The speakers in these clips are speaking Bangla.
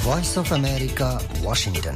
Voice of America, Washington.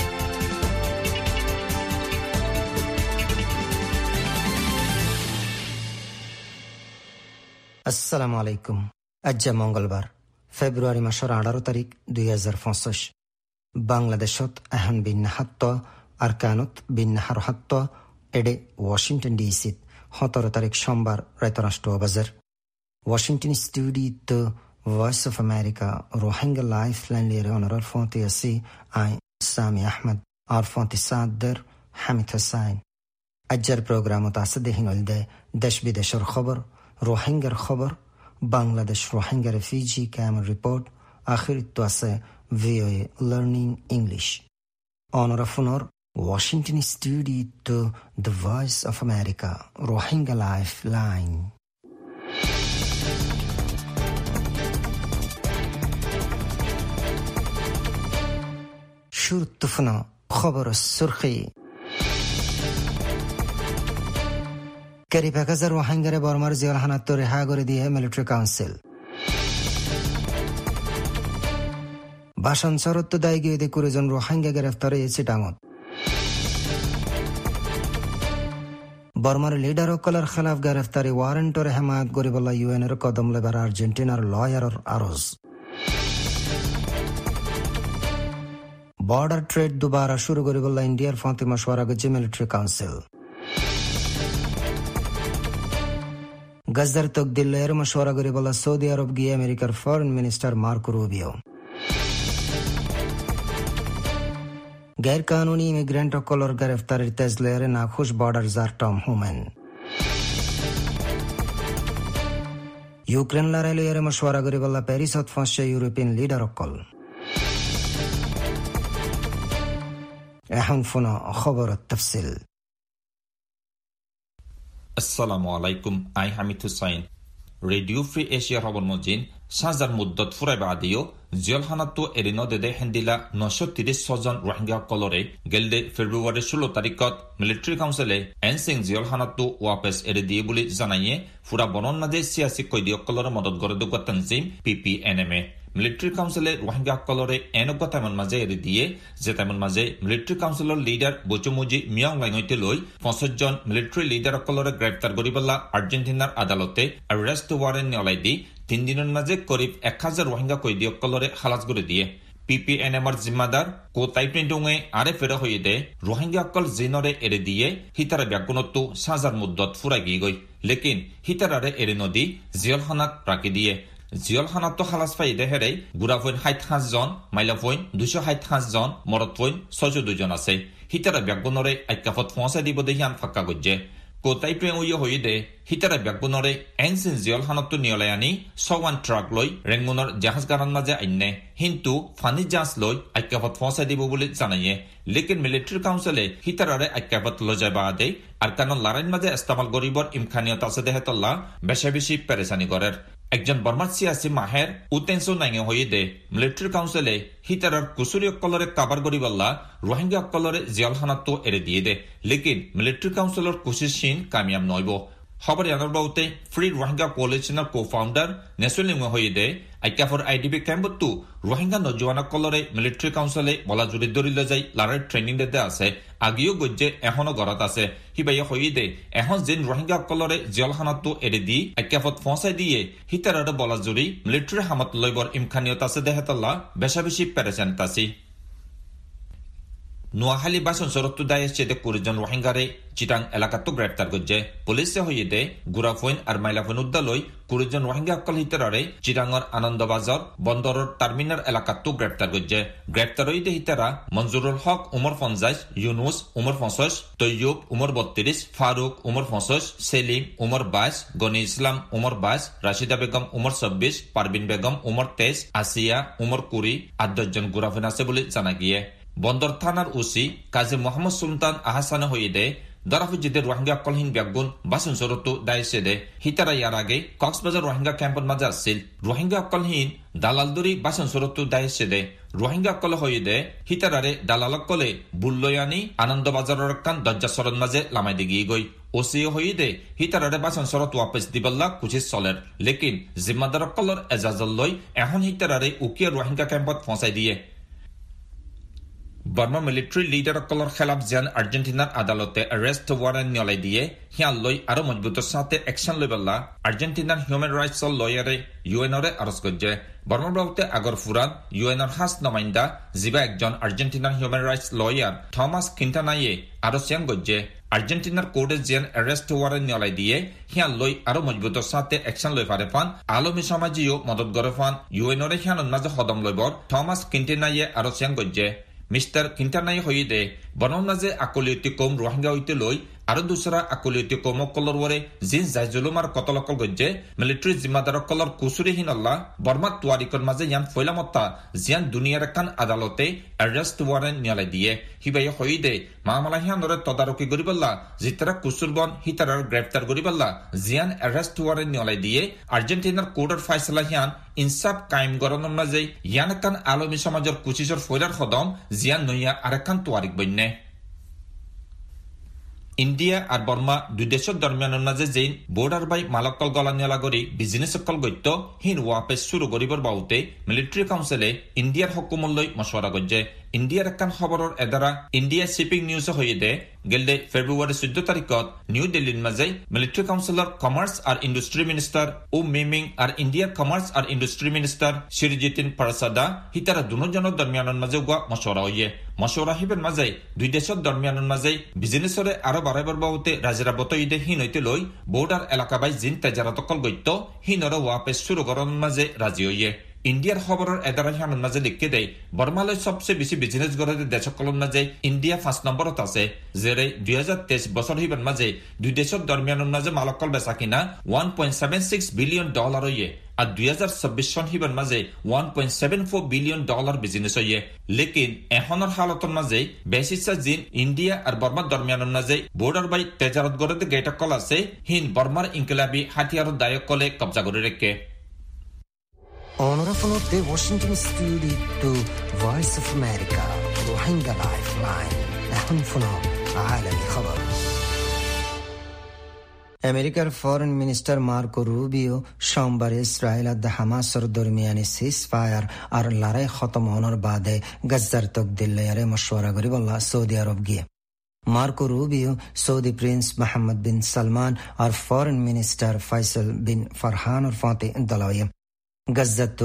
আসসালামু আলাইকুম। আজ মঙ্গলবার, ফেব্রুয়ারি মাসের 18 তারিখ 2025। বাংলাদেশত এখন বিন্যাহাত্ত আর কানত বিন্যাহার হাত্ত এডে ওয়াশিংটন ডিসিত 17 তারিখ সোমবার রাতরাষ্ট্র বাজার। ওয়াশিংটন স্টুডিওত voice of America Rohingya life line লিয়ে অনারাল ফোনতে আসি আই সামি আহমদ আর ফোনতে সাদর হামিদ হুসাইন। আজ্জার প্রোগ্রামত আছে দেহিন দে দেশ বিদেশের খবর, রোহিঙ্গার খবর, Bangladesh Rohingya refugee camp report, আখিরিত আছে VOA লার্নিং ইংলিশ। অনারা ফোনর ওয়াশিংটন স্টুডিওত the voice of America Rohingya life line. শুরুত্তফনা খবর সুরখি। ক্যারিফ 1000 রোহিঙ্গারে বর্মার জেলখানাত রেহা করে দিয়ে মিলিটারি কাউন্সিল। ভাষণ শরত্ব দায় গিয়ে 20 জন রোহিঙ্গা গ্রেফতার হয়েছে ডাঙত। বর্মার লিডার অকলের খেলাফ গ্রেফতারি ওয়ারেন্টর হেমায়ত গরিবল্লা ইউএনের কদম লেবার আর্জেন্টিনার লয়ারের আরজ। বর্ডার ট্রেড দুবারা শুরু গরিবল্লা ইন্ডিয়ার ফাঁতি মশওয়ারা গেছে মিলিটারি কাউন্সিল। গজদার তকদিল্লার মশওয়ারা গরিবল্লা সৌদি আরব গিয়ে আমেরিকার ফরেন মিনিস্টার মার্কো রুবিও। गैर कानूनी इमिग्रेंट অকলর গ্রেফতারের তেজলেয়ারে নাখুশ বর্ডার জার টম হুমেন। ইউক্রেন লড়াইয়ের মশওয়ারা গরিবল্লা প্যারিসত ফাঁসে ইউরোপিয়ান লিডার অকল। এখন ফোনা খবর তফসিল। আসসালামু আলাইকুম। আই হামিদ হুসাইন। রেডিও ফ্রি এশিয়ার খবর মজিন সাজার মুদ্দত ফুরাইবা আদিও জেলখানাতো এরিনো দেদে হেন্দিলা 936 জন রোহিঙ্গা কলরে গেলদে ফেব্রুয়ারি 16 তারিখত মিলিটারি কাউন্সিলে এনসিং জেলখানাতো ওয়াপেস এরে দিয়ে বলে জানাইয়ে ফুরা বনন্নাদে সিয়াসি কয়েদি কলরে মদত করে দুগা তানজিম PPNMA। মিলিটারি কাউন্সিলে রোহিঙ্গা কলরে এনেকা তেমন মাঝে এরে দিয়ে যে তেমন মাঝে মিলিটারি কাউন্সিলৰ লিডার বচুমুজি মিয়াং লাইনতে লৈ 50 জন মিলিটারি লিডার কলরে গ্রেফতার করিবলা আর্জেন্টিনার আদালতে অ্যারেস্ট ওয়ারেন্ট নিয়লাই দি 3 দিনের মাঝে করিব 1000 রোহিঙ্গা কয়েদি কলরে খালাস করে দিয়ে। PPNMৰ জিম্মাদার কো তাইপ্রিন্টুঙে আরে ফেরা হয়ে দে রোহিঙ্গা কল জিনরে এরে দিয়ে হিতারে ব্যাগুণতো সাজার মুদ্দত ফুরাই গিয়ে গই, লেকিন হিতারারে এরে নদী জিয়লখানাত রাখি দিয়ে। জিয়লখানাতো খালাস পাই দেহেরে গুড়াফইন 65 জন, মাইলাফইন 265 জন, মরতফইন 602 জন আছে। হিতারা ব্যাগুণরে আইকাফত পৌঁছাই দিব দেহিয়ান ফাক্কা গজ্জে। কোতাই প্রেম হয়ে দে হিতারা ব্যাগুণরে এনসিন জিয়লখানাতো নিয়লাই আনি 101 ট্রাক লৈ রেঙ্গুনৰ জাহাজ গারান মাঝে আইনে কিন্তু ফানি জাহাজ লৈ আইকাফত পৌঁছাই দিব বলে জানাইয়ে। লেকিন মিলিটারি কাউন্সিলে হিতারারে আইকাফত লৈ যায় বাদে আর কারণ লড়াইর মাঝে ইস্তেমাল গরিবর ইমখানিয়ত আছে দেহেতল্লা বেশি বেশি পেরেশানি করের। একজন বর্মার সিয়াসি মাহের উতেন্সো নাইঙে হয়ে দে মিলিটারি কাউন্সিলে হিতারার কুসুরি অকলরে কাবার গরিবল্লা রোহিঙ্গা অকলরে জেলখানাতো এরে দিয়ে দে, লেকিন মিলিটারি কাউন্সিলর কুশিসহীন কামিয়াব নইব। খবর জানার বাউতে ফ্রি রোহিঙ্গা কোয়ালিশনের কো-ফাউন্ডার নেসুলিং হয়ে দে আইকাফর IDP ক্যাম্পতো রোহিঙ্গা নজওয়ানা কলরে মিলিটারি কাউন্সিলে বলা জুড়ি দরি লৈ যাই লারার ট্রেনিং দেতে আছে। আগেও গজ্জে এখনো ঘরত আছে। হিবাইয়া হয়ে দে এখন যেন রোহিঙ্গা কলরে জেলখানাতো এরে দি আইকাফত পৌঁছাই দিয়ে হিতারারে বলা জুড়ি মিলিটারি হামত লইবর ইমখানিয়ত আছে দেহেতল্লা বেশা বেশি পেরেশানিত আছে। নোয়াখালী বাসন সরত্তু দায় এসছে 20 জন রোহিঙ্গারে চিটাং এলাকাতো গ্রেপ্তার করছে। পুলিশে হয়ে দে গুড়াফইন আর মাইলাফইন উদ্দালই 20 জন রোহিঙ্গা অকল হিতারারে চিটাঙর আনন্দবাজার বন্দরের টার্মিনাল এলাকাতো গ্রেপ্তার করছে। গ্রেপ্তার হয়ে দে হিতারা মঞ্জুরুল হক উমর 50, ইউনুস উমর 50, তৈয়ুব উমর 32, ফারুক উমর 50, সেলিম উমর 22, গনি ইসলাম উমর 22, রাশিদা বেগম উমর 26, পারবিন বেগম উমর 23, আসিয়া উমর 20 আর 10 জন গুড়াফইন আছে বলে জানা গিয়ে। বন্দর থানার ওসি কাজী মোহাম্মদ সুলতান আহসানে হয়ে দে দারাফুজিদের রোহিঙ্গা কলহীন ব্যাগুন বাসন সরত্তু দায়সে দে হিতারা ইয়ার আগে কক্সবাজার রোহিঙ্গা ক্যাম্পের মাঝে আসছিল। রোহিঙ্গা কলহীন দালালদুরি বাসন সরত্তু দায়সে দে রোহিঙ্গা কল হয়ে দে হিতারারে দালালক কলে বুল্লয়ানি আনন্দবাজারের কান দরজা সরণ মাঝে লামাই দি গিয়ে গই। ওসিও হয়ে দে হিতারারে বাসন সরত ওয়াপেস দিবল্লা কুচিস চলের, লেকিন জিম্মাদার কলর এজাজল লই এখন হিতারারে উকিয়া রোহিঙ্গা ক্যাম্পত পৌঁছাই দিয়ে। বৰ্মা মিলিটাৰী লিডাৰসকলৰ খেলাফ যেন আৰ্জেণ্টিনাৰ আদালতে এৰেষ্ট ৱাৰেণ্ট নিয়াই দিয়ে সিয়াল লৈ আৰু মজবুত সাথে একশন লৈ বল্লা আৰ্জেণ্টিনাৰ হিউমেন ৰাইটছৰ লয়াৰে ইউএনৰে আৰজ কৰিছে বৰ্মাৰ বাবতে আগৰ ফুৰান ইউএনৰ হাস নমাইন্দা যিবা একজন আৰ্জেণ্টিনাৰ হিউমেন ৰাইটছ লয়াৰ থমাছ কিণ্টানায়ে আৰু চিয়াং গজ্জে আৰ্জেণ্টিনাৰ কোৰ্টে যেন এৰেষ্ট ৱাৰেণ্ট নিয়াই দিয়ে সিয়াল লৈ আৰু মজবুত সাথে একশন লৈ পাৰে ফান আলমী সমাজীয় মদত গৰে ফান ইউএনৰে সিয়ানৰ মাজে সদম লয়বৰ থমাছ কিণ্টানায়ে আৰু চিয়াং গজ্জে মিস্টার কিণ্টানায়ে হইদে বৰ্মাৰ মাজে আকলিয়তি কম ৰোহিংগা হইতে লৈ আৰু দুসৰা আকলিয়তি কমকলৰ ওৰে জিন জাইজুলুমাৰ কতলকল গজ্জে মিলিটাৰী জিম্মাদাৰকলৰ কুচুৰিহীন আল্লাহ বৰ্মাত তোৱাৰিকৰ মাজে ইয়ান ফৈলামত্তা জিয়ান দুনিয়াৰ একান আদালতে এৰেষ্ট ৱাৰেণ্ট নিয়ালাই দিয়ে হিবাই হইদে মামলাহিয়ানৰে তদাৰকি কৰিবল্লা জিতাৰা কুচুৰবন হিতাৰাৰ গ্ৰেপ্তাৰ কৰিবল্লা জিয়ান এৰেষ্ট ৱাৰেণ্ট নিয়ালাই দিয়ে আৰ্জেণ্টিনাৰ কোৰ্টৰ ফাইছলাহিয়ান ইনসাফ কায়েম গৰণৰ মাজে ইয়ান একান আলমী সমাজৰ কুচিছৰ ফৈলাৰ সদম জিয়ান নয়া আৰেকান তোৱাৰিক বন্যে ইন্ডিয়া আর বর্মা দুই দেশের দরমিয়ানের মাঝে যেন বর্ডার বাই মালকল গলানিয়ালা গড়ি বিজনেস সকল গত্য হিন ওয়াপে শুরু করিবার বাউতে মিলিটারি কাউন্সিলে ইন্ডিয়ার হকুমলৈ মশওয়ারা গজ্জে ইন্ডিয়ার একান খবরের এদারা ইন্ডিয়া শিপিং নিউজ হয়ে দে গেলদে ফেব্রুয়ারি 14 তারিখত নিউ দিল্লির মাঝে মিলিটারি কাউন্সিলর কমার্স আর ইন্ডাস্ট্রি মিনিস্টার ও মিমিং আর ইন্ডিয়ার কমার্স আর ইন্ডাস্ট্রি মিনিস্টার শিরজিতিন পারসাদা হিতারা দুজনের দরমিয়ানের মাঝে গুয়া মশওয়ারা হইয়ে মশওয়ারা হিবের মাঝে দুই দেশের দরমিয়ানের মাঝে বিজনেসরে আরো বাড়াইবার বাবতে রাজেরা বতইদে হিন হইতে লই বর্ডার এলাকা বাই জিন তেজারাতকল গত্য হিনর ওয়াপে শুরু করার মাঝে রাজি হইয়ে ইন্ডিয়ার খবরের এদারা হিয়ানোর মাঝে লিখে দেয় বর্মালৈ সবচেয়ে বেশি বিজনেস গড়ে দেশসকলের মাঝে ইন্ডিয়া 5 নম্বরত আছে যেরে 2023 বছর হইবার মাঝে দুই দেশের দরমিয়ানের মাঝে মালকল বেচা কিনা $1.76 বিলিয়ন হইয়ে আর 2024 সন হইবার মাঝে $1.74 বিলিয়ন বিজনেস হইয়ে লেকিন এখনের হালতর মাঝে বেশিসা জিন ইন্ডিয়া আর বর্মার দরমিয়ানের মাঝে বর্ডার বাই তেজারত গড়ে গেটকল আছে হিন বর্মার ইনকিলাবি হাতিয়ারত দায়ক কলে কবজা করে রেখে Honorable of the Washington Studio to Voice of America Rohingya Lifeline এখন শোনো আলামী খবর আমেরিকার ফরেন মিনিস্টার মার্কো রুবিও সোমবার ইসরায়েল আর হামাসের দরমিয়ানি সিজফায়ার আর লড়াই খতম হওয়ার বাদে গাজ্জার তকদিল লয়ারে মশওয়ারা করি বললা সৌদি আরব গিয়ে Marco Rubio Saudi prince Mohammed bin Salman আর foreign minister Faisal bin Farhan ফাতে দলাইয়ে গাজ্জাতো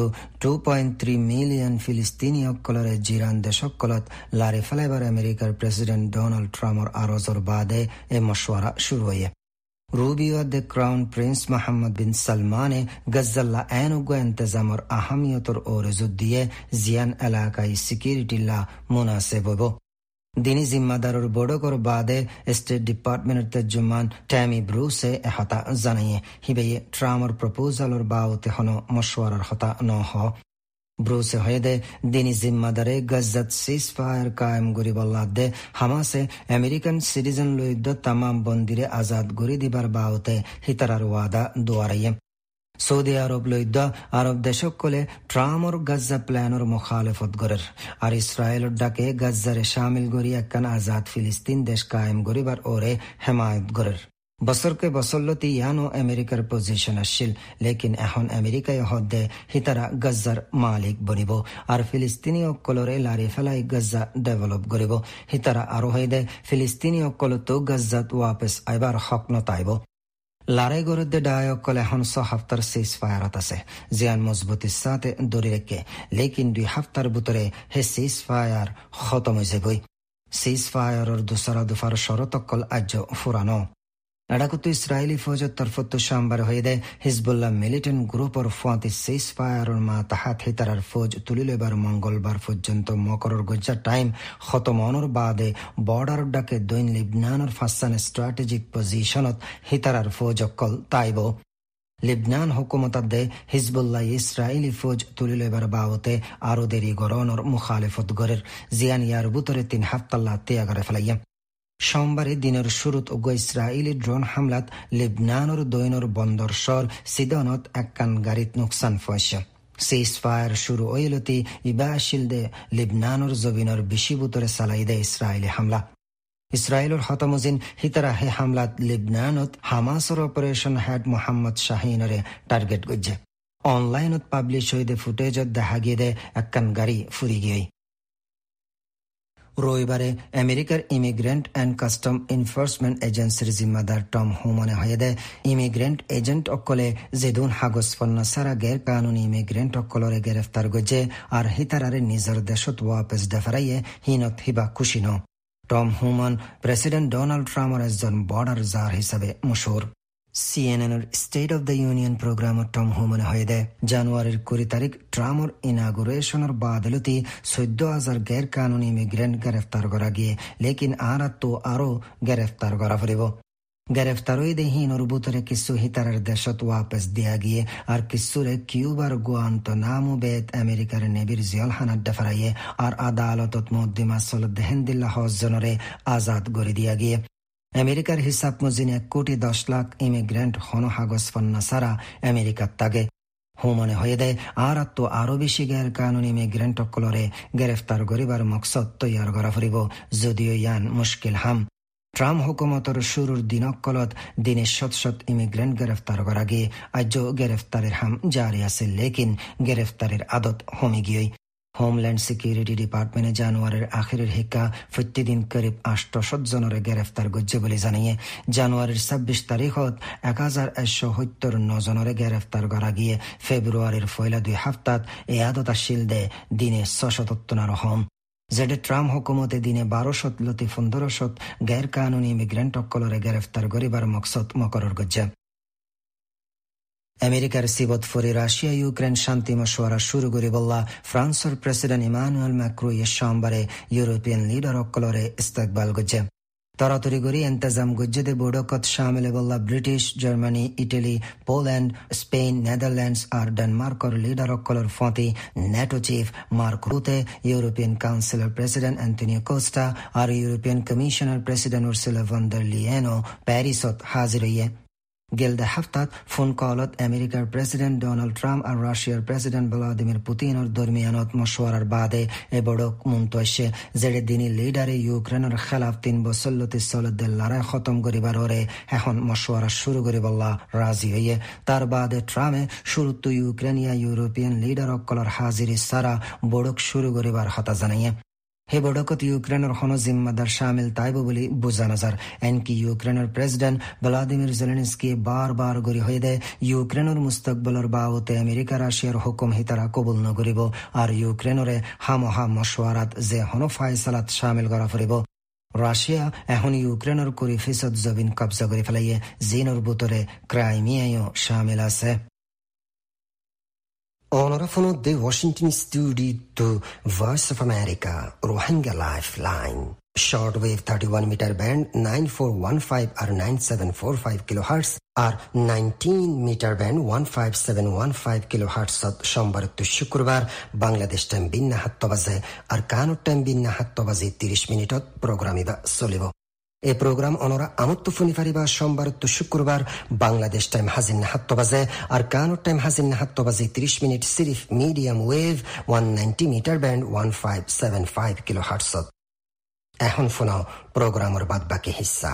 2.3 মিলিয়ন ফিলিস্তিনি অকলরে জিরান দেশকলত লারে ফেলাইবার আমেরিকার প্রেসিডেন্ট ডোনাল্ড ট্রাম্পর আরজর বাদে এ মশওয়ারা শুরু হয়ে Rubio the crown prince Mohammed bin সালমানে গজ্জাল্লা এনুগো ইন্তজামর আহমিয়তর ওরজু দিয়ে জিয়ান এলাকায় সিকিউরিটিল্লা মুনাসেব হব দিনী জিম্মাদারর বড়কর বাদে স্টেট ডিপার্টমেন্টের তর্জমান ট্যামি ব্রুসে হতা জানাইয়ে হিবেয়ে ট্রাম্পর প্রপোজালর বাউতে হন মশওয়ারার হতা ন হ ব্রুসে হয়ে দে দিনী জিম্মাদারে গজ্জাত সিজফায়ার কায়েম গরি বল্লা দে হামাসে আমেরিকান সিটিজেন লইদ তামাম বন্দিরে আজাদ গরি দিবার বাউতে হিতারার ওয়াদা দুয়ারাইয়ে সৌদি আরব লইদ আরব দেশকলে ট্রাম্পর গাজ্জা প্ল্যানর মুখালেফত গরের আর ইসরায়েলর ডাকে গাজ্জারে শামিল গরি একখান আজাদ ফিলিস্তিন দেশ কায়েম গরিবার ওরে হেমায়ত গরের বছরকে বছরলতি ইয়ানো আমেরিকার পজিশন আসছিল লেকিন এখন আমেরিকায় হদ্দে হিতারা গাজ্জার মালিক বনিব আর ফিলিস্তিনি অকলরে লারি ফেলাই গাজ্জা ডেভেলপ করিব হিতারা আরো হইদে ফিলিস্তিনি অকলতো গাজ্জাত ওয়াপেস আইবার হক নতাইব লড়াই গরুদ্দে ডায়কল এখন 6 হাফতার সিজ ফায়ারত আছে জিয়ান মজবুতির সাথে দরি রেখে লেকিন 2 হাফতার ভিতরে হে সিজ ফায়ার খতম হয়ে যাবই সিজ ফায়ারের দুসরা দফার শরতকল আজ ফুরানো এডাকুতো ইসরায়েলি ফৌজের তরফত সোমবার হয়ে দেয় হিজবুল্লাহ মিলিটেন্ট গ্রুপর ফাঁতি সিজ ফায়ারের মা তাহাত হিতারার ফৌজ তুলিলেবার মঙ্গলবার পর্যন্ত মকরর গজ্জা টাইম খতম হওয়ার বাদে বর্ডার ডাকে দৈন লিবনানের ফাসান স্ট্র্যাটেজিক পজিশনত হিতারার ফৌজ অকল তাইব লিবনান হুকুমতার দে হিজবুল্লাহ ইসরায়েলি ফৌজ তুলিলেবার বাবতে আরো দেরি গরনের মুখালিফত গরের জিয়ান ইয়ার বুতরে 3 হাফতাল্লা ত্যাগারে ফেলাইয়া সোমবারে দিনের শুরুত উগ্র ইসরায়েলি ড্রোন হামলাত লিবনানের দৈনর বন্দর শহর সিদনত একখান গাড়িত নুকসান ফয়সা সিজ ফায়ার শুরু হইলতি ইবাশিল দে লিবনানের জবিনের বেশি বুতরে চালাই দে ইসরায়েলি হামলা ইসরায়েলের হতমুজিন হিতারা হে হামলাত লিবনানত হামাসের অপারেশন হেড মোহাম্মদ শাহিনরে টার্গেট গজ্জে অনলাইনত পাবলিশ হইদে ফুটেজত দেখা গিয়ে দে একখান গাড়ি ফুরি গিয়ে রবিবারে আমেরিকার ইমিগ্রেন্ট অ্যান্ড কাস্টম এনফোর্সমেন্ট এজেন্সির জিম্মাদার টম হোমনে হয়েদে ইমিগ্রেন্ট এজেন্ট অকলে যেদুন হাগজ পণ্য সারা গের কানুনি ইমিগ্রেন্ট অকলরে গ্রেফতার গজে আর হিতারারে নিজের দেশত ওয়াপস দেফারাইয়ে হিনত হিবা খুশিনো। টম হোমন প্রেসিডেন্ট ডোনাল্ড ট্রাম্পের একজন বর্ডার জার হিসাবে মশহুর। সিএনএনের স্টেট অব দ্য ইউনিয়ন প্রোগ্রামত টম হোমনে হয়েদে জানুয়ারির 20 তারিখ ট্রাম্পর ইনাগুরেশনের বাদলতি 14,000 গের কানুনি ইমিগ্রেন্ট গ্রেফতার করা গিয়ে লেকিন আরো গ্রেফতার করা ফুরিব। গ্রেফতার হয়ে হিনর বুতরে কিছু হিতারের দেশত ওয়াপস দিয়া গিয়ে আর কিছুরে কিউবার গোয়ান্ত নামু বেত আমেরিকার নেবির জিয়লহানাত ডেফারাইয়ে আর আদালতত মদ্দিমা সলদ হেন্দিল্লা হজজনরে আজাদ করে দিয়া গিয়ে আমেরিকার হিসাব মজিন 1,10,00,000 ইমিগ্রেন্ট হনহাগজ পণ্য সারা আমেরিকার তাগে হোমনে হয়ে দেয় আরো বেশি গের কানুনি ইমিগ্রেন্ট অকলরে গ্রেফতার করিবার মকসদ তৈয়ার করা ফুরিব যদিও ইয়ান মুশকিল হাম। ট্রাম্প হুকুমতর শুরুর দিনকলত দিনে শত ইমিগ্রেন্ট গ্রেফতার করা গিয়ে আজ গ্রেফতারের হাম জারি আছে লেকিন গ্রেফতারের আদত হমে গিয়ে হোমল্যান্ড সিকিউরিটি ডিপার্টমেন্টে জানুয়ারির আখেরের হিক্কা প্রতিদিন করিব 800 জনরে গ্রেফতার গজ্জে বলে জানিয়ে জানুয়ারির 26 তারিখত 1,179 জনরে গ্রেফতার করা গিয়ে ফেব্রুয়ারির 2 হাফতাত এ আদত আসিল দে দিনে 673 হোম যেটা ট্রাম্প হুকুমতে দিনে 1200-1500 গैर কানুনি ইমিগ্রেন্ট অকলরে গ্রেফতার করিবার মকসদ মকরর গজ্জে। আমেরিকার সিবত ফরি রাশিয়া ইউক্রেন শান্তি মশওয়ারা শুরু করে বললা ফ্রান্সের প্রেসিডেন্ট ইমানুয়েল ম্যাক্রো সোমবারে ইউরোপিয়ান লিডার অকলরে ইস্তেকবাল গজ্জে তরাতরি করি ইন্তজাম গজ্জেদে বোর্ডকত শামিলে বললা British, Germany, Italy, Poland, Spain, Netherlands আর ডেনমার্কর লিডার অকলর ফতি NATO chief Mark Rutte, European কাউন্সিলের প্রেসিডেন্ট অ্যান্টনিও কোস্টা আর ইউরোপিয়ান কমিশনের প্রেসিডেন্ট উর্সুলা ভন der লিয়েনও প্যারিসত হাজির হইয়ে গেলদে হাফতাত ফোন কলত আমেরিকার প্রেসিডেন্ট ডোনাল্ড ট্রাম্প আর রাশিয়ার প্রেসিডেন্ট ভ্লাদিমির পুতিনের দরমিয়ানত মশওয়ারার বাদে এ বড় মন্তব্যে যেড়ে দিনী লিডারে ইউক্রেনের খেলাফ 3 বছরলতি চলদের লড়াই খতম করিবার ওরে এখন মশওয়ারা শুরু করে বললা রাজি হইয়ে তার বাদে ট্রাম্পে শুরুত ইউক্রেনিয়া ইউরোপিয়ান লিডার অকলর হাজিরি সারা বড়ক শুরু করিবার হতা জানাইয়ে হে বড়কত ইউক্রেনের হন জিম্মাদার শামিল তাইব বলে বোঝা নজর এনকি ইউক্রেনের প্রেসিডেন্ট ভ্লাদিমির জেলেনস্কি বারবার গরি হয়ে দেয় ইউক্রেনের মুস্তকবলের বাবতে আমেরিকা রাশিয়ার হুকুম হিতারা কবুল নগরিব আর ইউক্রেনরে হামহা মশওয়ারাত যে হন ফায়সালাত শামিল করা ফুরিব। রাশিয়া এখন ইউক্রেনের 20% জমিন কবজা করে ফেলাইয়ে জিনর বুতরে ক্রাইমিয়াও শামিল আছে। Onorevole de Washington Studio to Voice of America, Rohingya Lifeline. Shortwave 31 meter band 9415 or 9745 kilohertz or 19 meter band 15715 kilohertz সোমবার to শুক্রবার বাংলাদেশ টাইম বিন্না 7 বাজে আর কানাডা টাইম বিন্না 7 বাজে 30 মিনিটত প্রোগ্রাম ইবা চলিব। এই প্রোগ্রাম অনরা আমত্ত ফুনি ফারিবা সোমবার তো শুক্রবার বাংলাদেশ টাইম হাজির 7 বাজে আর কানাডা টাইম হাজির 7 বাজে 30 মিনিট সিরিফ medium wave 190 metre band 1575 kilohertz. এখন শোনাও প্রোগ্রামের বাদ বাকি হিস্সা।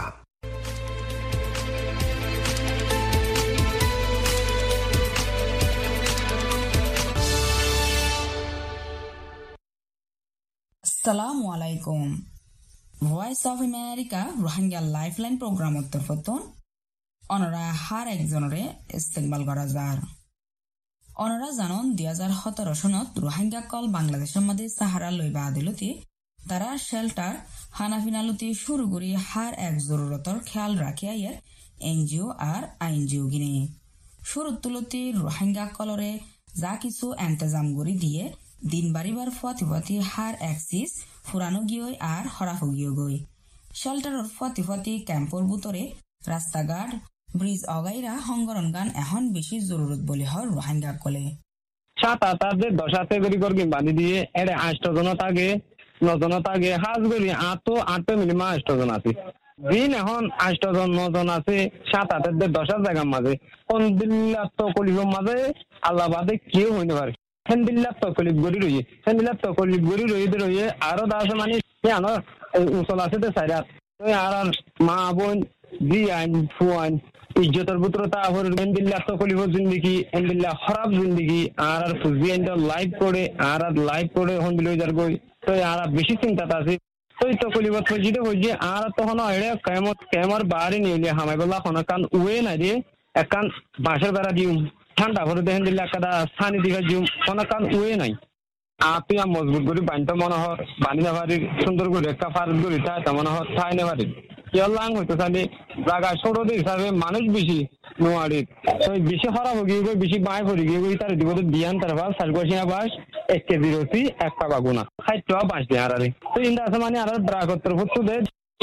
আসসালামু আলাইকুম। Voice of America Rohingya lifeline programme তরফতন অনরা হার একজনরে ইস্তেকবাল করা যার। অনরা জানন 2017 সনত রোহিঙ্গা কল বাংলাদেশের মধ্যে সাহারা লইবা আদিলতি তারা শেল্টার হানাফিনালতি শুরু করি হার এক জরুরতর খেয়াল রাখিয়া এনজিও আর আইনজিও গিনে শুরু তুলতি রোহিঙ্গা কলরে যা কিছু এন্তেজাম করি দিয়ে দিন বাড়িবার ফতি হার এক্সিস ফুরানো গিয়ে আর হরাফ গিয়ে গই শেল্টারের ফতি ক্যাম্পর ভিতরে রাস্তাঘাট ব্রিজ অগাইরা হংগরন গান এখন বেশি জরুরত বলে হয় রোহিঙ্গা কলে 7-8 10 করে বাঁধি দিয়ে এটা 8 জন থাকে 9 জন থাকে হাজ করি 8 মিনিমাম 8 জন আছে দিন এখন 8 জন 9 জন আছে 7-8 10 জায়গার মাঝে কোন দিল্লা তো কলিগর মাঝে আল্লাহ বাদে কেউ হইতে পারে হেন্দিল্লা তো কলিগ গড়ি রয়ে আরো দাস মানে উচল আছে তো সাইরাত আর মা বোন বিয়ান ফুয়ান ইজ্জতের পুত্র তাহর হেন্দিল্লা তো কলিগর জিন্দিগি হেন্দিল্লা খারাপ জিন্দিগি আর ফুজিয়ান লাইভ করে হন্দিল যার গই তো আর বেশি চিন্তা আছে তো কলিবত পজিতে হইছে আর তখন এড়ে কেমর বাড়ি নিয়ে হামাই বলা হন কান উয়ে না দিয়ে একান বাঁশের বেড়া দিও ঠান্ডা করে দেখেন দিলে একটা ছানি দিঘা দিও কোন কান উয়ে নাই আপনি মজবুত করে বানতে মনে হয় বানি না পারি সুন্দর করে একটা ফারুক করে তাই মনে হয় ঠাই না পারি কেলাং হইতে চাইলে জায়গা ছোট হিসাবে মানুষ বেশি নোয়ারি তো বেশি খারাপ হয়ে গিয়ে বেশি বাঁয় পড়ে গিয়ে তার দিব দিয়ান তার বাস সারগোসিয়া বাস 1 কেজি রসি এক পা বাগুনা খাইতে বাঁশ দিয়ে আর তো ইন্দা আছে মানে আর ব্রাকত্তর ফুটু দে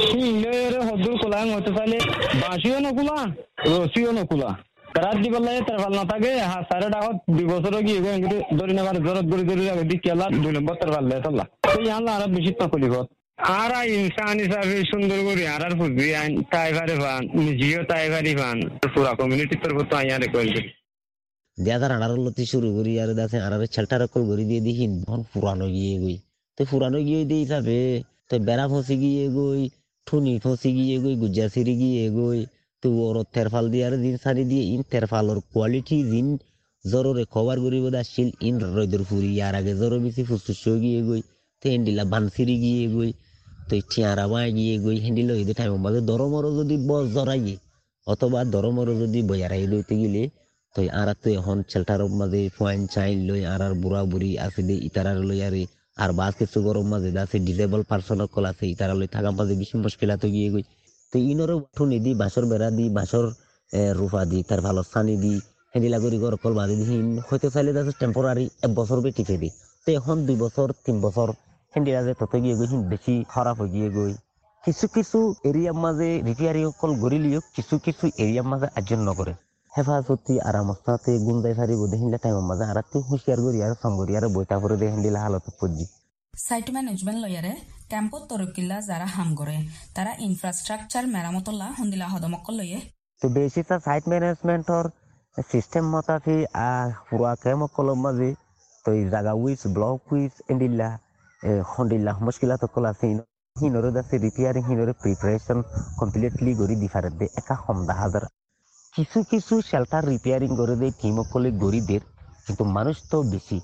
হিলের হদুর কোলাং হইতে চাইলে বাঁশিও নকুলা রসিও নকুলা রাত দিব লাগে তার ভাল না থাকে সাড়ে টাকা 2 বছর গিয়ে ধরে নেবার জরত ধরে রাখে দি কেলা 2 নম্বর তার ভাল লাগে চলা তো ইয়ান আর বেশি তকলিফ আর ইনসান হিসাবে সুন্দর করে আর ফুটবি তাইভারে ভান নিজেও তাইভারি ভান পুরা কমিউনিটির তরফ তো আইয়া রেকর্ড করি দেয়াদার আনারলতি শুরু করি আর দাসে আনারে ছেলটার কল করি দিয়ে দেখি ধন পুরানো গিয়ে গই তো পুরানো গিয়ে দিয়ে হিসাবে তো বেড়া ফসি গিয়ে গই ঠুনি ফসি গিয়ে গই গুজ্জাসিরি গিয়ে গই তো ওর তেরফাল দিয়ে আর দিন সারি দিয়ে ইন তেরফালর কোয়ালিটি দিন জররে খবর করিব দাসিল ইন রইদর ফুরি আর আগে জর বেশি ফুসফুস গিয়ে গই তো এন্ডিলা বানসিরি গিয়ে গই তো টিয়ারা বাই গিয়ে গই হ্যান্ডিল হইতে টাইম মাঝে দরমরও যদি বস জরাই অথবা দরমরও যদি বয়ারাই দইতে গেলে তো আর তো এখন ছেলটার মাঝে পয়েন্ট চাইল লই আর বুড়া বুড়ি আছে দে ইতারার লই আর বাস কিছু গরম মাঝে আছে ডিসেবল পার্সন কল আছে ইতারা লই থাকা মাঝে বেশি মুশকিলাত গিয়ে গই তো ইনরে ঠুনি দি বাঁশর বেড়া দি বাঁশর রূপা দি তার ভালো স্থানি দি হ্যান্ডিলা করি গর কল বাঁধি দিন হয়তো চাইলে যাচ্ছে টেম্পোরারি 1 বছর বে টিকে দি তো এখন 2 বছর 3 বছর হ্যান্ডিলা যে তত গিয়ে গই বেশি খারাপ হয়ে গিয়ে গই কিছু কিছু এরিয়ার মাঝে রিপেয়ারি কল গড়িলিও কিছু কিছু এরিয়ার মাঝে আয়োজন নকরে হেফাজতি আরামস্তাতে গুন্দাই ফারিব দেখিলে টাইম মাঝে আর তুই হুঁশিয়ার করি আর সঙ্গরি আর বইটা করে দেখেন দিলে হালত পড়ছি সাইট ম্যানেজমেন্ট লয়ারে ক্যাম্পত তরকিল্লা যারা হাম করে তারা ইনফ্রাস্ট্রাকচার মেরামতল্লা হন্দিলা হদমকল লয়ে তো বেশি সাইট ম্যানেজমেন্টর সিস্টেম মতাফি পুরা কেমকল মাঝে তো এই জায়গা উইস ব্লক উইস এন্ডিল্লা হন্দিল্লা মুশকিলাত কল আছে হিনরে দাসে রিপেয়ারিং হিনরে প্রিপারেশন কমপ্লিটলি গরি ডিফারেন্ট দে একা হমদা হাজার কিছু কিছু শেল্টার রিপেয়ারিং করে দেয় টিমকলে গরিদের কিন্তু মানুষ তো বেশি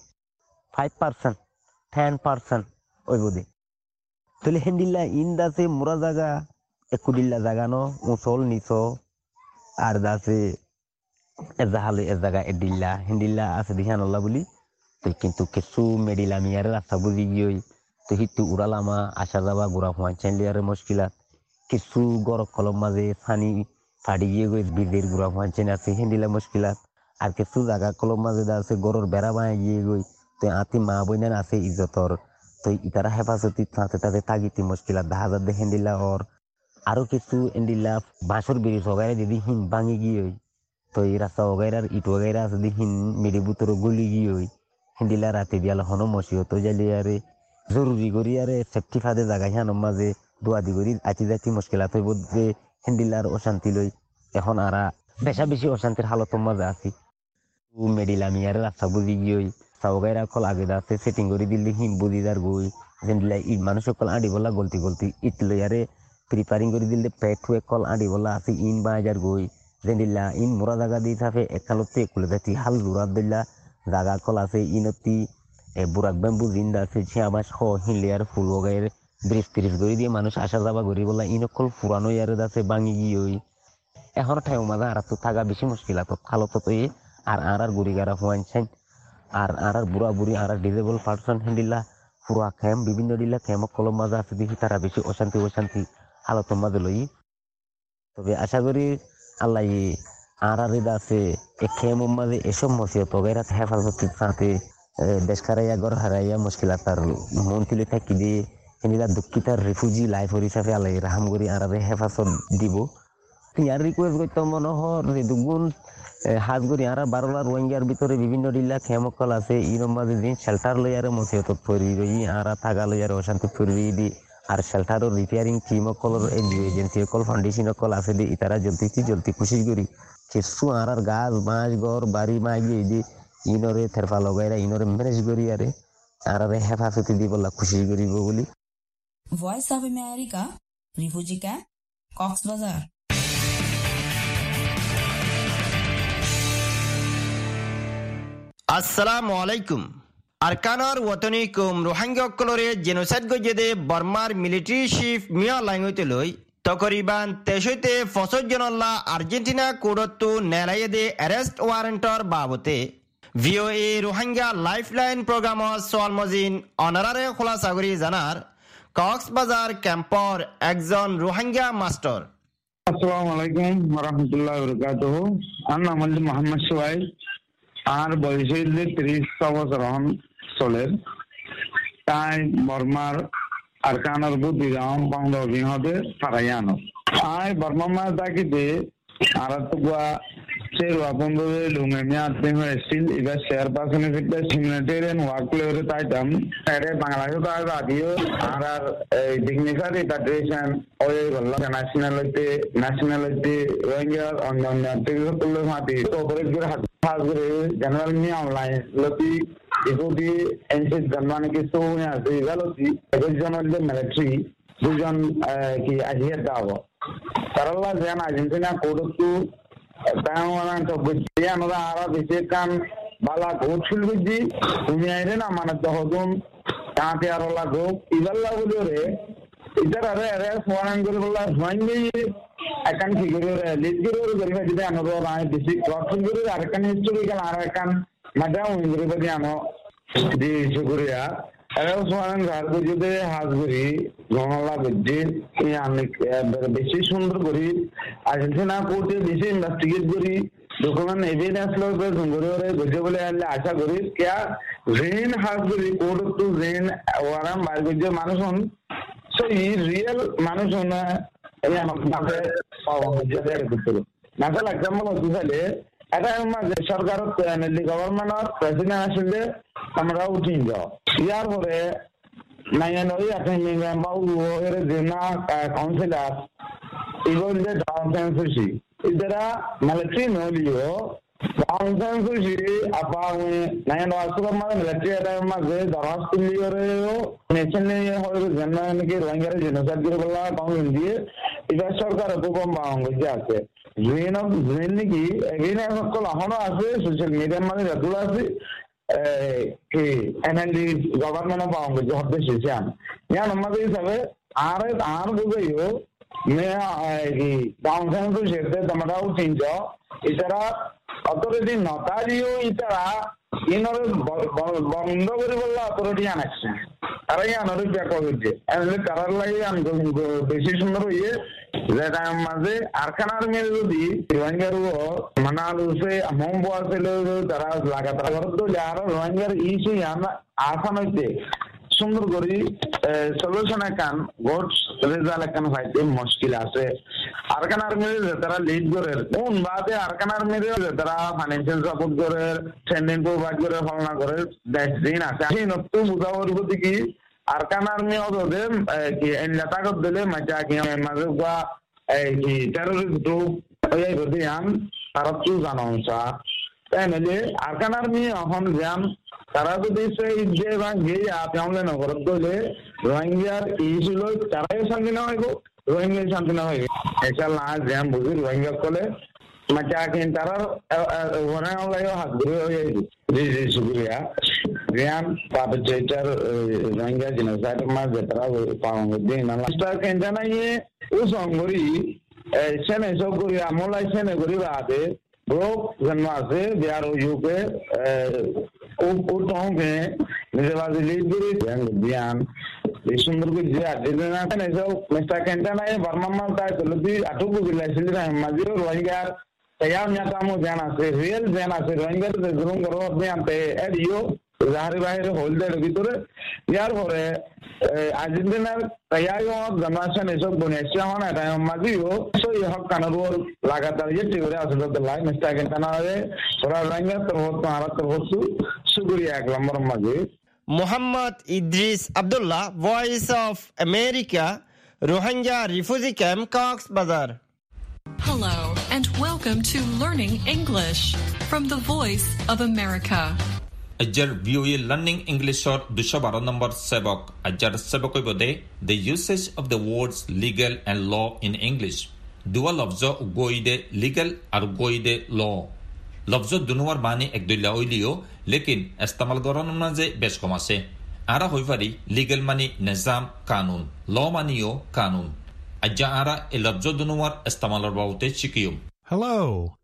5% 10% ওই বোধে তাহলে হেন্ডিল্লা ইন দাসে মোরা জায়গা একুডিল্লা জায়গা ন উঁচল নিচ আর দাসে এজাহালে এ জায়গা এডিল্লা হেন্ডিল্লা আছে দিহান আল্লাহ বলি তো কিন্তু কিছু মেডিলামিয়ার রাস্তা বুঝি গিয়ে তো হিটু উড়ালামা আসা যাবা গোড়া ফোয়ান চাইলিয়ারে মুশকিলাত কিছু গরক কলম মাঝে ফানি ফাড়ি গিয়ে গই বীজের গুড়া ফাঁচেন আছে হেন্ডিলা মুশকিলাত আর কিছু জায়গা কলম মাঝে আছে গরুর বেড়া বাঁয়ে গিয়ে গই তো আতি মা বইনান আছে ইজ্জতর তো ইতারা হেফাজতি তাতে তাতে তাগিতি মুশকিলাত দেখা যাবে হেন্ডিলা ওর আরো কিছু এন্ডিলা বাঁশর ব্রিজ ওগাইরা যদি হিন ভাঙি গিয়ে তো এই রাস্তা ওগাইরার ইট ওগাইরা যদি হিন মেরি বুতর গলি গিয়ে হেন্ডিলা রাতে দিয়াল হনো মসি হতো যাইলে আরে জরুরি করি আরে সেফটি ফাদে জায়গা হানোর মাঝে দোয়াদি করি আতি জাতি মুশকিলাত হইব যে হেন্ডিলার অশান্তি লই এখন আর বেশা বেশি অশান্তির হালতের মাঝে আছি মেডিলামি আর রাস্তা বুঝি গিয়ে সাউগাইরা কল আগে আছে সেটিং করে দিল্লি হিম বুঝি যার গই যেদিলা ইট মানুষ কল আঁড়ি বলা গলতি গলতি ইট লই আরে প্রিপারিং করে দিলে পেট হয়ে কল আঁড়ি বলা আছে ইন বাজার গই যেদিলা ইন মোরা জায়গা দিয়ে থাকে একালতে একুলে যাচ্ছি হাল জোড়া দিল্লা জায়গা কল আছে ইনতি বুড়াক ব্যাম্বু জিন্দা আছে ছিয়াবাস হ হিনলিয়ার ফুল বগাইয়ের ব্রিজ ত্রিজ করে দিয়ে মানুষ আসা যাবা করি বলা ইনকল ফুরানো ইয়ারে আছে ভাঙি গিয়ে এখন ঠাই মাঝে আর তো থাকা বেশি মুশকিল তো খালত তো আর গুড়ি গাড়া ফুয়ান চাইন আর বুড়া বুড়ি আর ডিজেবল পার্সন হ্যান্ডিলা পুরা খেম বিভিন্ন ডিলা খেমক কলম মাঝে আছে দেখি তারা বেশি অশান্তি হালতের মাঝে লই তবে আশা করি আল্লাহ আর আছে এই খেমের মাঝে এসব মসিয়ত ওগাইরা হেফাজতির সাথে দেশ হারাইয়া ঘর হারাইয়া মুশকিলাত তার মন তুলে থাকি দিয়ে হেনিলা দুঃখিতার রিফিউজি লাইফ হিসাবে আল্লাহ রাহাম করি আর হেফাজত দিব ইয়ার রিকোয়েস্ট করতে মনে হয় দুগুণ হাজ করি আর 12 রোহিঙ্গার ভিতরে বিভিন্ন ডিলা খেমকল আছে ইরম মাঝে দিন শেল্টার লই আর মসিয়ত ফরি রই আর থাকা লই আর অশান্তি ফরি দি আর শেল্টারও রিপেয়ারিং টিম কলর এনজিও এজেন্সি কল ফাউন্ডেশন কল আছে দি ইতারা জলদি খুশি করি কিছু আর গাছ বাঁশ ঘর বাড়ি মাগিয়ে দি ইনরে থেরফা লগাইরা ইনরে ম্যানেজ করি আর হেফাজতি দি বলা খুশি করিব বলি voice of America refugee camp Cox's Bazar আসসালামু আলাইকুম আরকানর ওয়াতনি কুম রোহিঙ্গা কলরে জেনোসাইড গজেদে বর্মার মিলিটারি চিফ মিয়া লাইঙ্গতে লই তকরিবান 63 জনল্লা আর্জেন্টিনা কোডত্তু নেলাইদে অ্যারেস্ট ওয়ারেন্টর বাবতে ভিওএ রোহিঙ্গা লাইফলাইন প্রোগ্রামত সোয়ালমজিন অনারারে খোলাসাগরি জানার কক্সবাজার ক্যাম্পর একজন রোহিঙ্গা মাস্টার। আসসালামু আলাইকুম ওয়া রাহমাতুল্লাহি ওয়া বারাকাতুহু। আমার নাম হল মোহাম্মদ সোহাইল। আর বয়স 30 বছর হন চলের। তাই বর্মার আরকানর বুদ্ধি গাঁও বাংলা অভিহতে ফারাইয়ানো আই বর্মা মা দাকিতে আরাতুয়া সেরুয়া বন্ধুরে লুঙ্গেমিয়া আত্মীয় হয়েছিল এবার শেয়ার পার্সনে ফিরতে হিউম্যানিটেরিয়ান ওয়ার্ক লেভেলে তাইতাম এর বাংলাদেশে তো আর রাদিও আর ডিগনিফাইড রিপাট্রিয়েশন ওই বললো ন্যাশনালিটি রোহিঙ্গা অন্য টিকটুলো মাটি তো করে হাজ করে জেনারেল নি অনলাইন লতি এগুদি এনসিস গণমানে কি তো আছে গেলতি একজন হল মিলিটারি দুজন কি আজিয়া দাও তারালা যেন আর্জেন্টিনা কোডটু তাওয়ানা তো বুঝিয়া আমরা আরো বেশি কাম বালা গোছুল বুঝি তুমি আইরে না মানে তখন তাতে আরো লাগো ইবাল্লা বলে ইদার আরে আরে ফোরান করে বলা হয়নি একান ফিগুরে লিড করে গরিবা দিতে আনো রাই বেশি ক্রস করে আরকান হিস্টোরিক্যাল আর একান মাদাও ইংরেজি দি আনো দি শুকরিয়া আরে ফোরান ঘর বুঝতে হাজগুরি গণলা বুঝি অনেক বেশি সুন্দর করি আর্জেন্টিনা কোর্টে বেশি ইনভেস্টিগেট করি ডকুমেন্ট এভিডেন্স লগে জঙ্গরে গজে বলে আশা করি কিয়া রেন হাজগুরি কোর্ট টু রেন ওয়ারাম বাইগজে মানুষ হন সেই রিয়েল মানুষ না এই আমাদের পাওয়া যায় দেখতে না গলা এক্সাম্পল দিলে এটা আমাদের সরকার গভর্নমেন্ট প্রেসিডেন্ট আসলে আমরা উঠিন যাও ইয়ার পরে নাইনই এখন মেম্বার এর জেনা কাউন্সিলর ইগল যে ডাউন সেন্সুসি ইদারা মিলিটারি নলিও ডাউন সেন্সুসি আপা নাইন ওয়াসুর মানে মিলিটারি এটা মাঝে দরাস তুলিও নেশনাল হয় জেনারেল কি রোহিঙ্গা জেনোসাইড করে বলা কাউন্সিল দিয়ে এটা সরকার উপকম বাংলাদেশে আছে জেন নাকি এখানে সকল এখনো আছে সোশ্যাল মিডিয়ার মানে যতগুলো আছে কি এনএলডি গভর্নমেন্ট পাওয়া হতে শেষান ഞാൻ നമ്മക്ക് হিসাবে আর বুঝাইও মে কি ডাউনটাউন তো সেতে তোমরাও চিনছো এছাড়া অথরিটি নতারিও এছাড়া ইনর বন্ধ করে বললো অথরিটি আনাচ্ছে তারাই আনারই ব্যাক হচ্ছে এমনি তারার লাগে বেশি সুন্দর হইয়ে যেটা মাঝে আরকানার মেয়ে যদি রোহিঙ্গার মানাল সে হোম বসে তারা লাগাতার করতো আর রোহিঙ্গার ইস্যু আসান হইতে সুন্দর করি সলিউশন একান গোটস রেজাল্ট একান হইতে মুশকিল আছে আরকানার মেয়ে তারা লিড করে কোন বাদে আরকানার মেয়ে তারা ফাইন্যান্সিয়াল সাপোর্ট করে ট্রেনিং প্রোভাইড করে ফলনা করে দিন আছে এই নতুন বুঝাবার প্রতি কি আরকানার মেয়ে ওদের কি এলাকা করে দিলে মাঝে কি মাঝে বা কি টেররিস্ট গ্রুপ এই বদিয়ান তারা তো জানোসা তাই নলে আরকানার মেয়ে এখন জান তারা যদি সেই যে ভাঙে আপনি নগর দলে রোহিঙ্গার ইস্যু লই তারাই শান্তি না হইব রোহিঙ্গা শান্তি না হইব এসা না জ্যাম বুঝি রোহিঙ্গা কলে মাচা কিন তারা ওরা লাগে হাত ধরে হয়ে জি জি শুকরিয়া জ্ঞান পাবে যেটার রোহিঙ্গা জেনোসাইড মাঝে তারা পাওয়া দিন না স্টার কেন জানাইয়ে ও সঙ্গরি সেনে সব করি আমলাই সেনে করি বাদে ব্রোক জন্ম আছে বিহার ইউকে ও টঙ্গে নিজেবাজি লিড করি জ্ঞান এই সুন্দর করে যে আর্জেন্টিনা না সব মিস্টার কেন্টানা বর্মা তাই তুলদি আটুকু বিলাইছিল মাঝে রোহিঙ্গার তৈয়ার নেতামো জ্ঞান আছে রিয়েল জ্ঞান আছে রোহিঙ্গার জুলুম করো আপনি আনতে এডিও জাহারি বাহিরে হোল্ডের ভিতরে ইয়ার পরে আর্জেন্টিনার তৈয়ার জমাশন এসব বনেছে হন এটা মাঝিও সই হক কানুর লাগাতার যে টিউরে আসলে লাই মিস্টার কেন্টানা ওরা রোহিঙ্গা তো আর তো হচ্ছে শুকরিয়া এক নম্বর মাঝে Mohammad Idris Abdullah voice of America Rohingya refugee camp Cox's Bazar Hello and welcome to Learning English from the Voice of America. Ajar VOA Learning English or 212 number sebok ajar sebok ibode the usage of the words legal and law in English. Dual lafzo goide legal ar goide law. লফজ দুনুয়ার বাণী একদলীয় হইলিও লেকিন ইস্তেমাল গরনের মাঝে বেশ কম আছে আরা হই পারি লিগেল মানি নিজাম কানুন ল মানিও কানুন আজ্জা আরা এ লফজ দুনুয়ার ইস্তেমালর বাবতে শিকিয়ম Hello.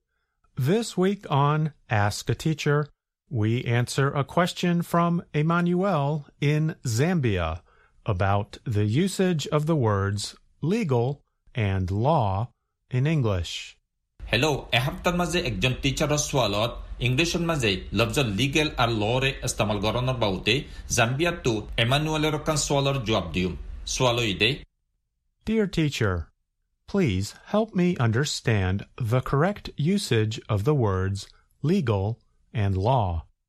This week on Ask a Teacher, we answer a question from Emmanuel in Zambia about the usage of the words legal and law in English. Hello, এহাপ্তার মাঝে একজন টিচারের সোয়ালত ইংলিশের মাঝে লফজ লিগেল আর লরে ইস্তেমাল গরনের বাবতে জাম্বিয়ার তো এমানুয়েলের কান সোয়ালের জবাব দিউম সোয়ালো ইদে Dear teacher, please help me understand the correct usage of the words legal and law.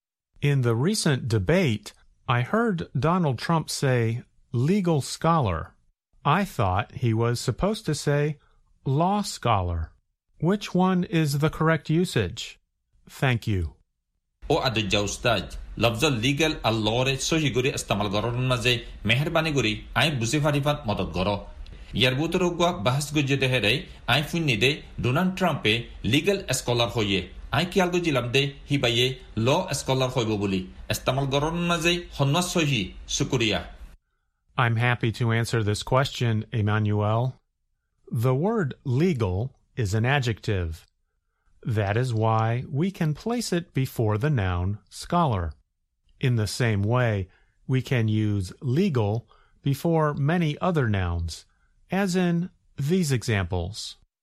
In the recent debate, I heard Donald Trump say legal scholar. I thought he was supposed to say law scholar. Which one is the correct usage? Thank you. O adja ustad, lafz legal আর lore সহি করে ইস্তেমাল গরনের মাঝে মেহেরবানি করি আই বুঝি ফারিফাত মদত গরো ইয়ার বুতর ওগুয়া বাহাস গুজে দেহেরে আই ফুন্নি দে ডোনাল্ড ট্রাম্পে লিগেল স্কলার হইয়ে আই কিয়াল গুজিলাম দে হিবাইয়ে ল স্কলার হইব বলি ইস্তেমাল গরনের মাঝে হন্না সহি শুকরিয়া I'm happy to answer this question, Emmanuel. The word legal is an adjective. That is why we can place it before the noun scholar. In the same way, we can use legal before many other nouns, as in these examples.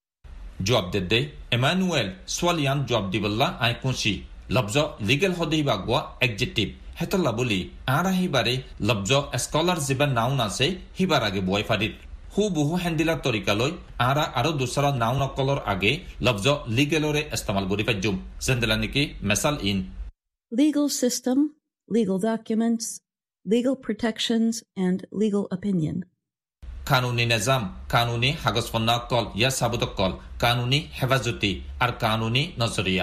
জবাব দে এমানুয়েল সোয়ালিয়ান জবাব দিবল্লা আই কুনসি লফজ লিগেল হদেই বাগওয়া অ্যাডজেক্টিভ হেতল্লা বলি আরা হিবারে লফজ স্কলার জিবা নাউন আছে হিবার আগে বয় ফারিত হু বহু হ্যান্ডিলার তরিকালৈ আরা আরো দুসরা নাউন অকলর আগে লফজ লিগেলরে ইস্তেমাল করি ফাজ্জুম জেন্দেলা নাকি মেসাল in legal system, legal documents, legal protections, and legal opinion. কানুনি নিজাম কানুনি হাগজফন্না কল ইয়া সাবুত কল কানুনি হেফাজতি আর কানুনি নজরিয়া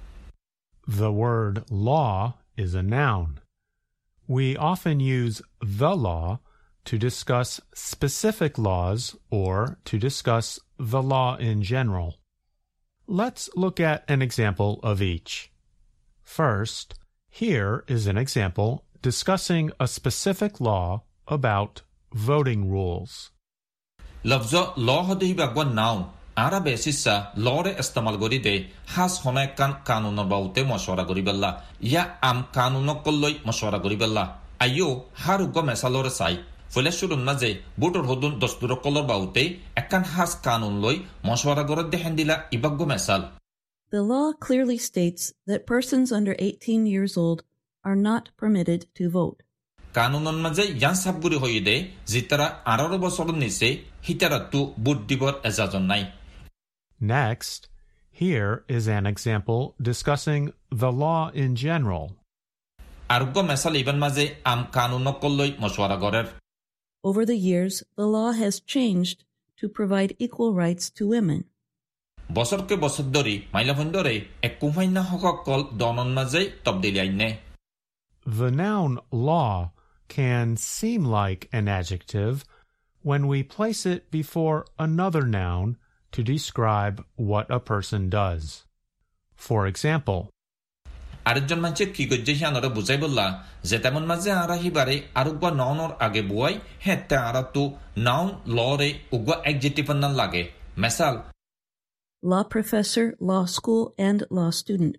The word law is a noun. We often use the law to discuss specific laws or to discuss the law in general. Let's look at an example of each. First, here is an example discussing a specific law about voting rules. লফজ ল হদেই বাগওয়া নাউন আরা বেসিসা লরে ইস্তেমাল করি দে হাস হনে কান কানুনের বাউতে মশওয়ারা করি বেল্লা ইয়া আম কানুনক কল্লই মশওয়ারা করি বেল্লা আইও হার উগ্গ মেসালরে চাই ফলে শুরুন মাঝে বুটর হদুন দস্তুর কলর বাউতে একান হাস কানুন লই মশওয়ারা করে দেখেন দিলা ইবাগ্য মেসাল The law clearly states that persons under 18 years old are not permitted to vote. কানুনের মাঝে ইয়ান সাবগুরি হয়ে দে জিতারা 18 বছরের নিচে হিতারা তু বুট দিবর এজাজন নাই Next, here is an example discussing the law in general. আরোগ্য মেসাল ইবান মাঝে আম কানুনক কল্লই মশওয়ারা করের Over the years, the law has changed to provide equal rights to women. বছরকে বছর ধরি মাইলাফন ধরে এক কুমাইনা হক কল দনন মাঝে তবদিলি আইনে The noun law can seem like an adjective when we place it before another noun to describe what a person does. For example, আরেকজন মানুষের কি গজ্জে হিয়ানরে বুঝাই বললা যে তেমন মাঝে আরা হিবারে আরুগা নাউনর আগে বুয়াই হেতে আরা তো নাউন লরে উগা অ্যাডজেক্টিভ নাম লাগে মেসাল Law professor, law school, and law student.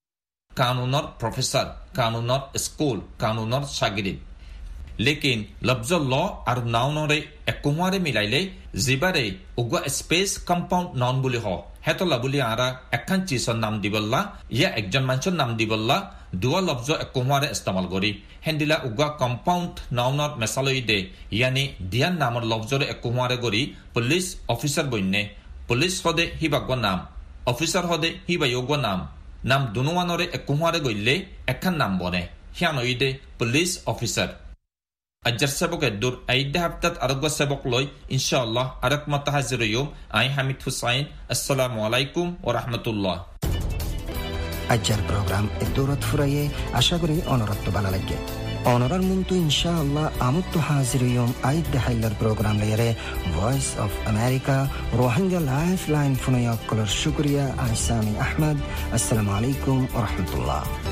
কানুনর প্রফেসর কানুনর স্কুল কানুনর শাগিরিদ লেকিন লফজ ল আর নাউনরে একুমারে মিলাইলে জিবারে উগা স্পেস কম্পাউন্ড নাউন বুলি হ হেতলা বুলি আরা একখান চিজর নাম দিবল্লা ইয়া একজন মানুষের নাম দিবল্লা দুয়া লফজ একুমারে ইস্তেমাল করি হেন্দিলা উগা কম্পাউন্ড নাউনর মেসালই দে ইয়ানি দিয়ান নামর লফজরে একুমারে করি পুলিশ অফিসার বইনে পুলিশ হদে হিবাগ্য নাম অফিসার হদে হিবায়োগ্য নাম নাম দুনুয়ানরে একুমারে গইলে একখান নাম বনে হিয়ানই দে পুলিশ অফিসার আজ্জার সেবক এদুর আইডা হাফতাত আরোগ্য সেবক লই ইনশাআল্লাহ আরেক মত হাজির হইম আই হামিদ হুসাইন আসসালামু আলাইকুম ওয়া রাহমাতুল্লাহ আজ্জার প্রোগ্রাম এদুরত ফুরাইয়ে আশা করি অনরত্ব ভালো লাগে Onorar muntu inshallah amuttu hazir yom aid dahailar program lere Voice of America Rohingya Lifeline funayakkalar shukriya Aisami Ahmad. Assalamu alaikum wa rahmatullah.